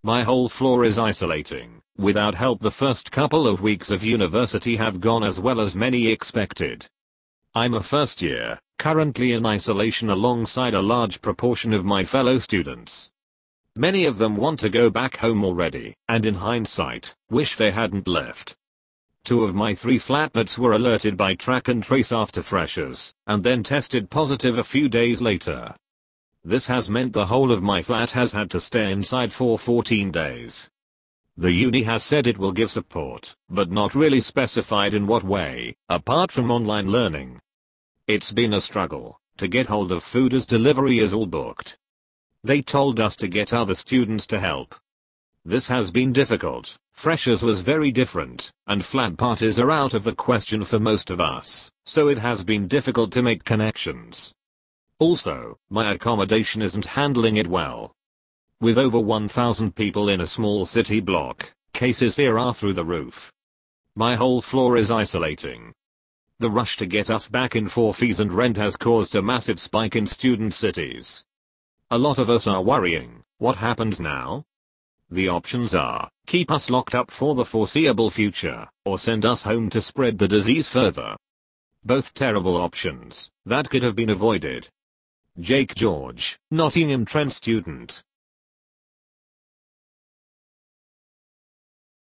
My whole floor is isolating. Without help, the first couple of weeks of university have gone as well as many expected. I'm a first year, currently in isolation alongside a large proportion of my fellow students. Many of them want to go back home already, and in hindsight, wish they hadn't left. 2 of my 3 flatmates were alerted by track and trace after freshers, and then tested positive a few days later. This has meant the whole of my flat has had to stay inside for 14 days. The uni has said it will give support, but not really specified in what way, apart from online learning. It's been a struggle to get hold of food as delivery is all booked. They told us to get other students to help. This has been difficult. Freshers was very different, and flat parties are out of the question for most of us, so it has been difficult to make connections. Also, my accommodation isn't handling it well. With over 1,000 people in a small city block, cases here are through the roof. My whole floor is isolating. The rush to get us back in for fees and rent has caused a massive spike in student cities. A lot of us are worrying, what happens now? The options are, keep us locked up for the foreseeable future, or send us home to spread the disease further. Both terrible options that could have been avoided. Jake George, Nottingham Trent student.